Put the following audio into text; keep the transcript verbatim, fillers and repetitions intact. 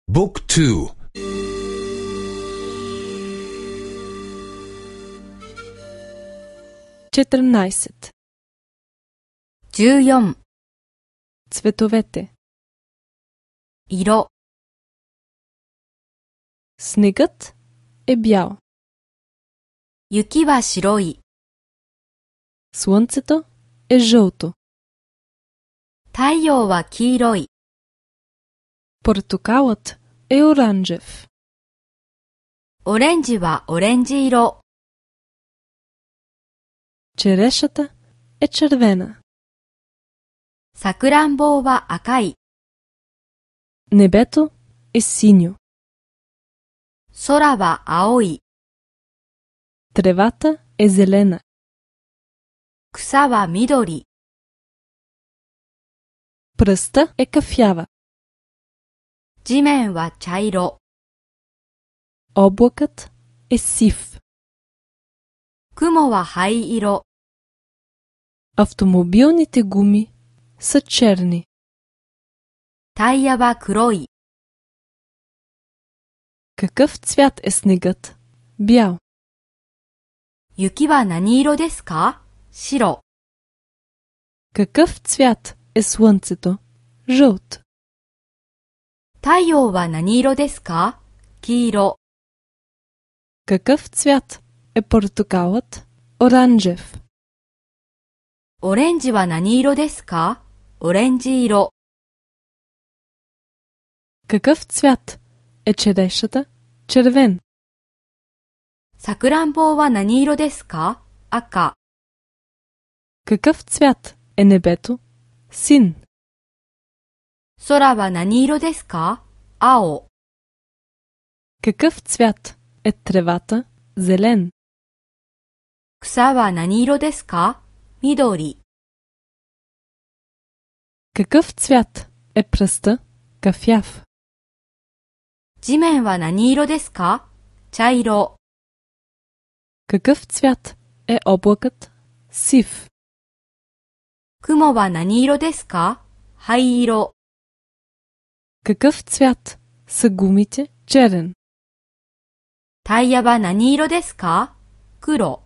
Book two. 14. じゅうよん Цветовете. 色 Снегът е бял. 雪は白い Слънцето е жълто. 太陽は黄色い Портокалът е оранжев. オレンジはオレンジ色 Черешата е червена. さくらんぼは赤い Небето е синьо. 空は青い Тревата е зелена. 草は緑 Пръста е кафява. 地面は茶色 Облакът е сив. 雲は灰色 Автомобилните гуми са черни. タイヤは黒い Какъв цвят е снегът? Бял. 雪は何色ですか白 Какъв цвят е слънцето? Жълт. 太陽は何色ですか黄色 Какъв цвят е портокалът? Оранжев. オレンジは何色ですかオレンジ色 Какъв цвят е черешата? Червен. さくらんぼは何色ですか赤 Какъв цвят е небето? Син. 空は何色ですか青 Какъв цвят е тревата? Зелен. 草は何色ですか緑 Какъв цвят е пръста? Кафяв. 地面は何色ですか茶色 Какъв цвят е облакът? Сив. 雲は何色ですか灰色 Какъв цвят са гумите? Черен. タイヤは何色ですか黒